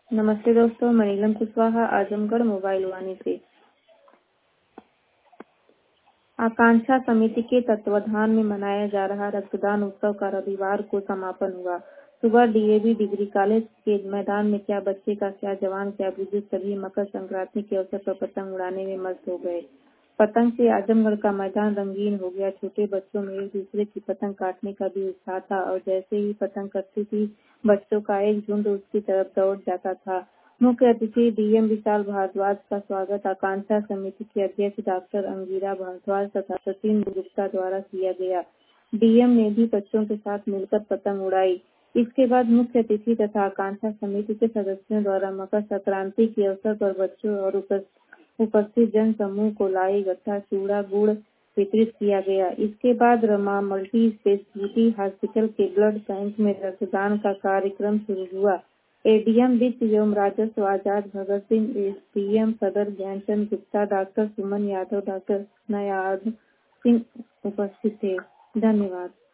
नमस्ते दोस्तों, मैं नीलम कुशवाहा आजमगढ़ मोबाइल वाणी से। आकांक्षा समिति के तत्वाधान में मनाया जा रहा रक्तदान उत्सव का रविवार को समापन हुआ। सुबह डीएवी डिग्री कॉलेज के मैदान में क्या बच्चे का क्या जवान क्या बुजुर्ग सभी मकर संक्रांति के अवसर पर पतंग उड़ाने में मस्त हो गए। पतंग से आजमगढ़ का मैदान रंगीन हो गया। छोटे बच्चों में एक दूसरे की पतंग काटने का भी उत्साह था और जैसे ही पतंग कटती थी बच्चों का एक झुंड उसकी तरफ दौड़ जाता था। मुख्य अतिथि डीएम विशाल भारद्वाज का स्वागत आकांक्षा समिति के अध्यक्ष डॉक्टर अंगिरा भारद्वाज तथा सचिन गुप्ता द्वारा किया गया। डीएम ने भी बच्चों के साथ मिलकर पतंग उड़ाई। इसके बाद मुख्य अतिथि तथा आकांक्षा समिति के सदस्यों द्वारा मकर संक्रांति के अवसर पर बच्चों और उपस्थित जन समूह को लाई गट्ठा चूड़ा गुड़ वितरित किया गया। इसके बाद रमा मल्टी स्पेशलिटी हॉस्पिटल के ब्लड बैंक में रक्तदान का कार्यक्रम शुरू हुआ। एडीएम वित्त एवं राजस्व आजाद भगत Singh, SDM Sadar Gyanchand Gupta, doctor Suman Yadav, doctor Nayad Singh उपस्थित थे। धन्यवाद।